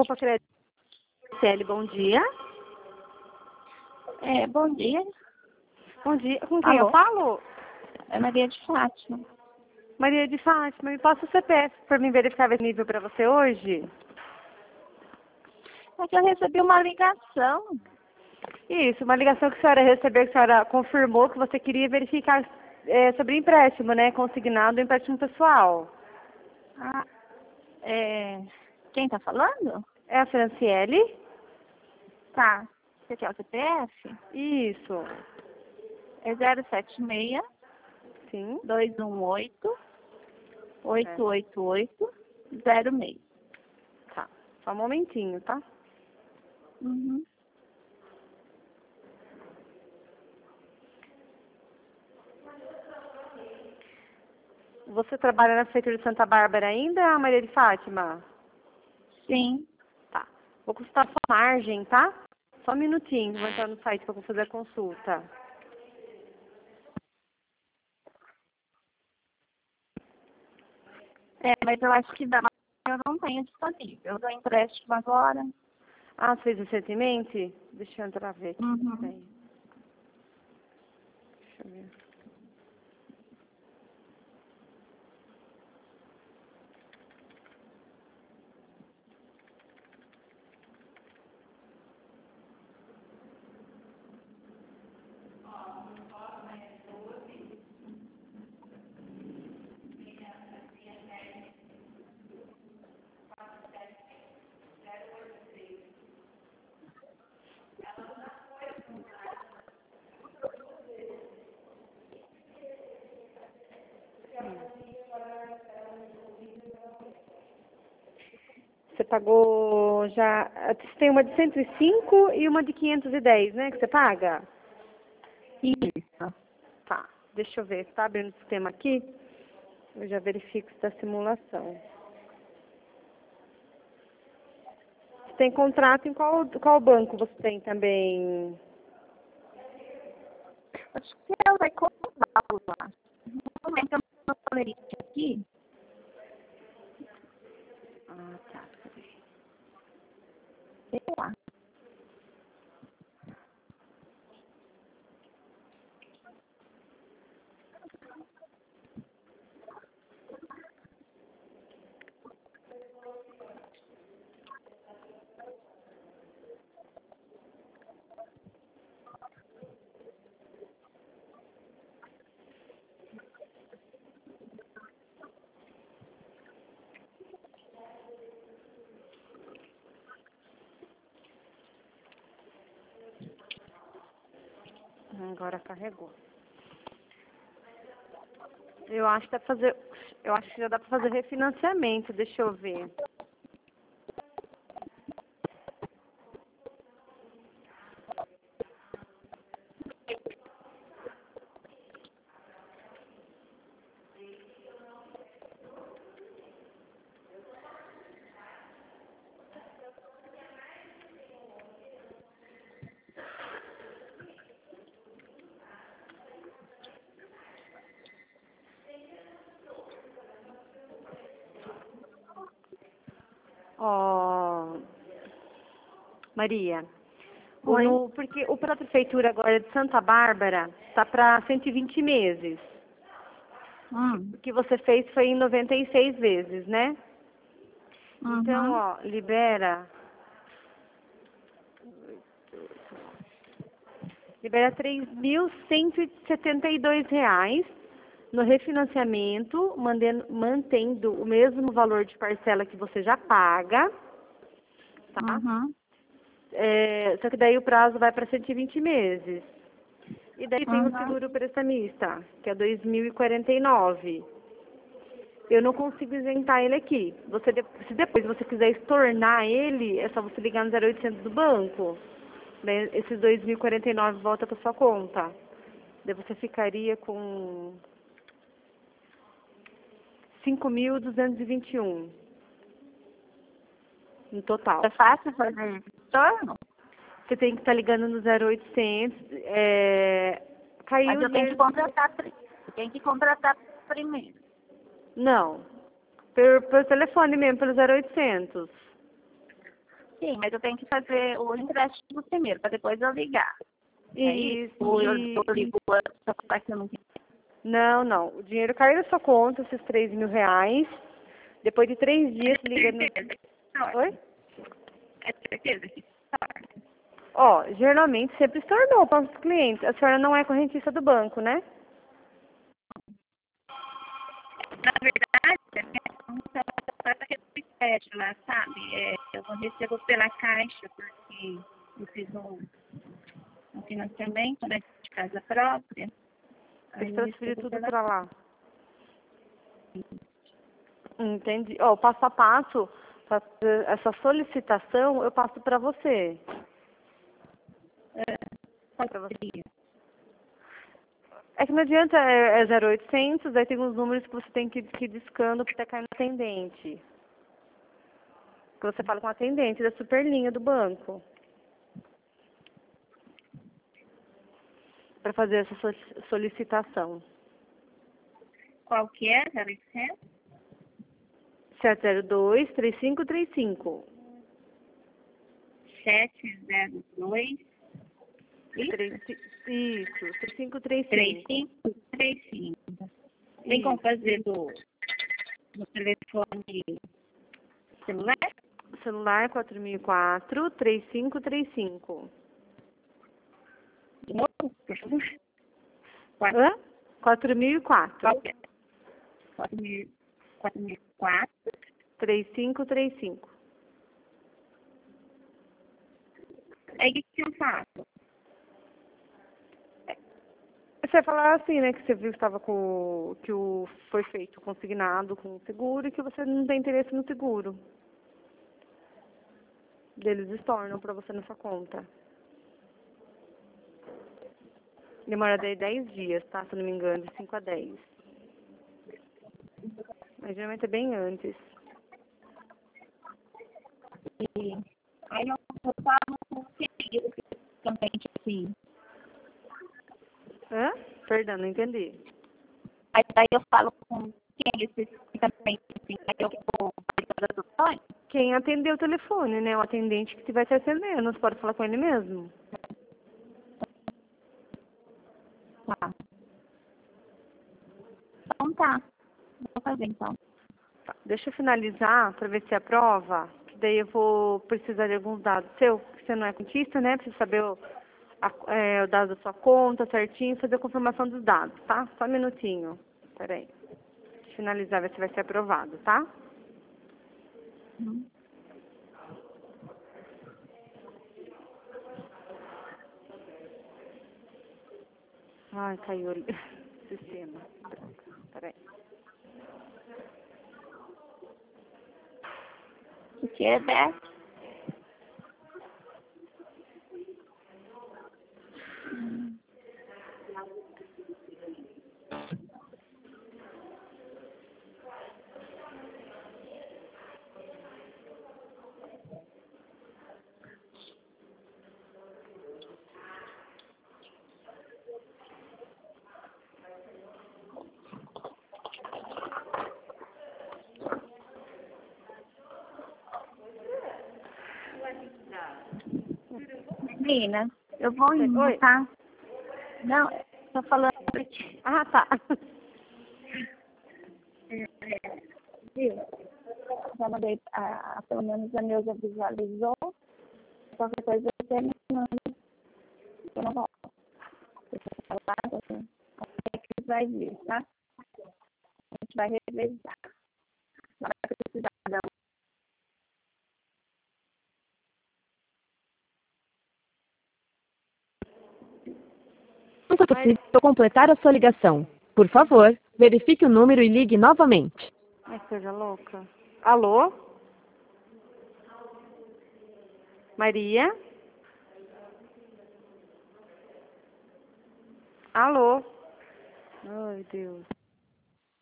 Roupa Crédito CL, bom dia. Bom dia. Bom dia. Com quem Alô? eu falo? É Maria de Fátima. Maria de Fátima. Me passa o CPF para mim verificar o nível para você hoje? É que eu recebi uma ligação. Isso, uma ligação que a senhora recebeu, que a senhora confirmou que você queria verificar sobre empréstimo, né? Consignado, empréstimo pessoal. Quem tá falando? É a Franciele? Tá. Você quer o CPF? Isso. É 076 Sim. 218 888 06. Tá. Só um momentinho, tá? Uhum. Você trabalha na Prefeitura de Santa Bárbara ainda, Maria de Fátima? Sim. Tá. Vou consultar sua margem, tá? Só um minutinho, vou entrar no site para fazer a consulta. Mas eu acho que eu não tenho disponível. Eu dou empréstimo agora. Ah, você fez recentemente? Deixa eu entrar ver aqui. Uhum. Peraí. Deixa eu ver. Você pagou já... Você tem uma de 105 e uma de 510, né? Que você paga? Isso. Tá. Deixa eu ver. Tá abrindo o sistema aqui? Eu já verifico se está simulação. Você tem contrato em qual banco você tem também? Acho que ela vai comprar lá. No momento eu não falei aqui. Ah, tá. Peraí. Sei lá. Agora carregou. Eu acho que já dá para fazer refinanciamento, deixa eu ver. Ó, Maria, Oi? porque o pela prefeitura agora de Santa Bárbara tá para 120 meses. O que você fez foi em 96 vezes, né? Então, Uhum. ó, libera R$ 3.172 no refinanciamento, mantendo o mesmo valor de parcela que você já paga, tá? Uhum. Só que daí o prazo vai para 120 meses. E daí tem o Uhum. seguro prestamista, que é 2.049. Eu não consigo isentar ele aqui. Se depois você quiser estornar ele, é só você ligar no 0800 do banco. Daí esses 2.049 volta para sua conta. Daí você ficaria com 5.221 no total. É fácil fazer estorno? Você tem que estar ligando no 0800. Caiu Mas eu tenho que contratar, primeiro. Não. Por telefone mesmo, pelo 0800. Sim, mas eu tenho que fazer o empréstimo primeiro, para depois eu ligar. Isso. Ou eu ligo essa parte que eu não entendi. Não. O dinheiro cai da sua conta, esses R$ 3.000. Depois de 3 dias, liga no... Oi? É certeza que Ó, geralmente sempre estornou para os clientes. A senhora não é correntista do banco, né? na verdade, a minha conta está repete lá, sabe? Eu vou receber pela Caixa, porque eu fiz um financiamento, né, de casa própria. Tem Aí que eu transferir recebo tudo pela para lá. Entendi. Ó, o passo a passo, essa solicitação, eu passo para você. qual Pra você. seria? É que não adianta, é 0800, aí tem uns números que você tem que ir discando que tá caindo atendente. Que você fala com o atendente da superlinha do banco. Para fazer essa solicitação. Qual que é? 0800? 702-3535. 702 Isso, 3535. 3535. Tem como fazer no telefone celular? Celular 4004-3535. De novo, por favor. Hã? 4004. Qual que é? 4004. 3535. Aí o que eu faço? Você vai falar assim, né, que você viu que estava com foi feito consignado com o seguro e que você não tem interesse no seguro. Eles estornam para você na sua conta. Demora daí 10 dias, tá? Se eu não me engano, de 5 a 10. Mas geralmente é bem antes. E aí eu falo com o filho também, assim. Hã? Perdão, não entendi. Aí daí eu falo com quem especificamente, assim, aí eu vou fazer as opções. Quem atendeu o telefone, né? O atendente que estiver te atendendo. Você pode falar com ele mesmo. Tá. Então tá. Vou fazer então. Tá. Deixa eu finalizar para ver se aprova. Que daí eu vou precisar de alguns dados seus, que você não é contista, né? Preciso saber o dado da sua conta certinho, fazer a confirmação dos dados, tá? Só um minutinho. Peraí. Deixa eu finalizar, ver se vai ser aprovado, tá? Uhum. Ai, caiu o sistema. Peraí. O que é, Beth? Menina, eu vou indo, Oi? tá? Não, tô falando pra ti. Ah, tá. Viu? Já mandei, pelo menos a Neuza visualizou. Qualquer coisa você me manda. Eu não volto. Você vai lá, você que vai vir, tá? A gente vai revezar. Na hora que eu precisar dar Não foi possível completar a sua ligação. Por favor, verifique o número e ligue novamente. Ai, coisa louca. Alô? Maria? Alô? Ai, Deus.